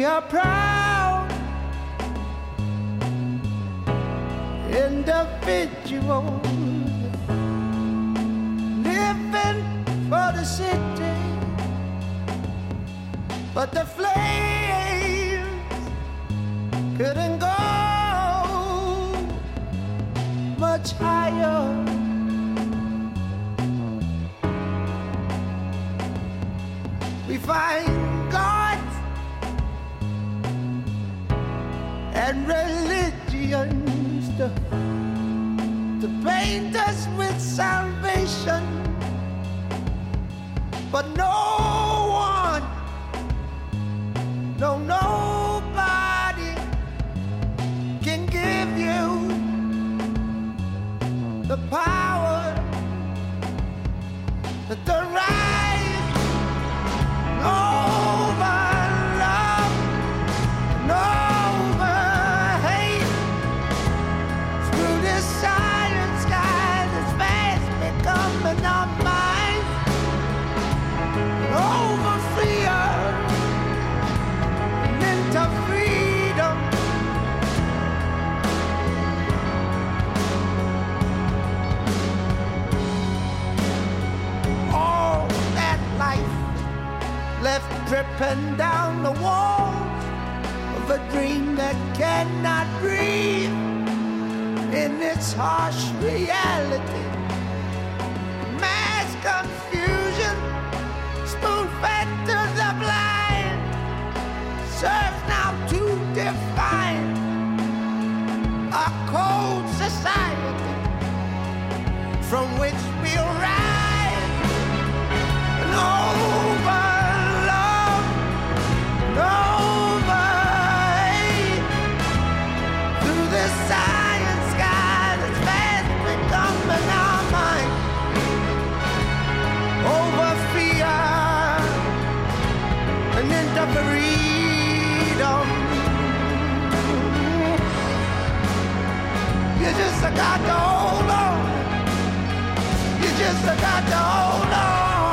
are proud individuals living for the city, but the flames couldn't go much higher. We find gods and religions to paint us with salvation, but nobody can give you the power, the right over love, over hate. Through this silent sky that's fast becoming our minds, over fear and into freedom. All that life left dripping down the walls of a dream that cannot breathe in its harsh reality. Mass confusion, spoon-fed to the blind, serves now to define a cold society from which we'll rise and over love, and over hate. Through the silent sky that's fast becoming our mind, over fear and into freedom. You just got to hold on. You just got to hold on.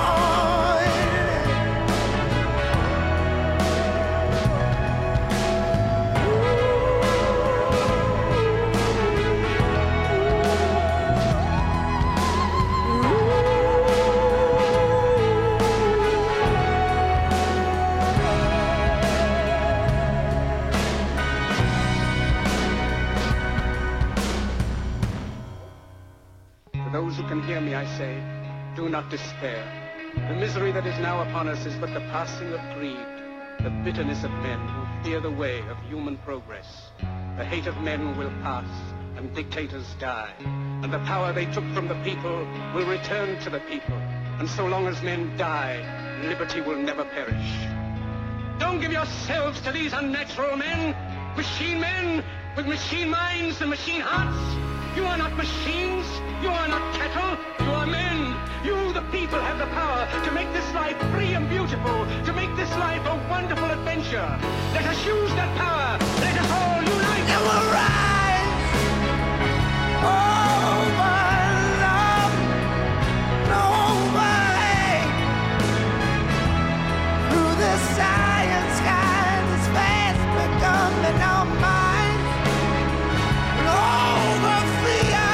Those who can hear me, I say, do not despair. The misery that is now upon us is but the passing of greed, the bitterness of men who fear the way of human progress. The hate of men will pass, and dictators die, and the power they took from the people will return to the people. And so long as men die, liberty will never perish. Don't give yourselves to these unnatural men with machine minds and machine hearts. You are not machines. You are not cattle. You are men. You, the people, have the power to make this life free and beautiful, to make this life a wonderful adventure. Let us use that power. Let us all unite. And we'll rise over love, over hate. Through the silent sky that's fast becoming our minds, and over fear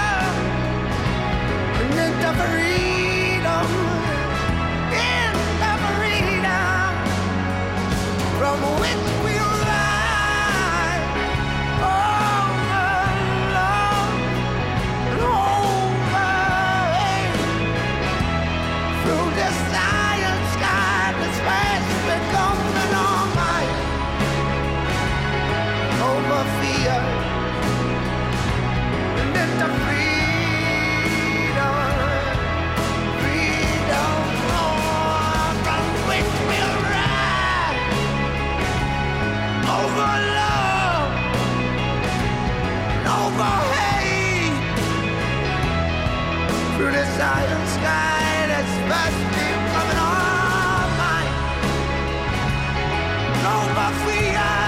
and into freedom, into freedom, from which we'll rise over love and over hate. Through the silent sky that's fast becoming our mind, over fear and into freedom, freedom, from which we'll rise over love and over hate. Through the silent sky that's fast becoming our mind, over fear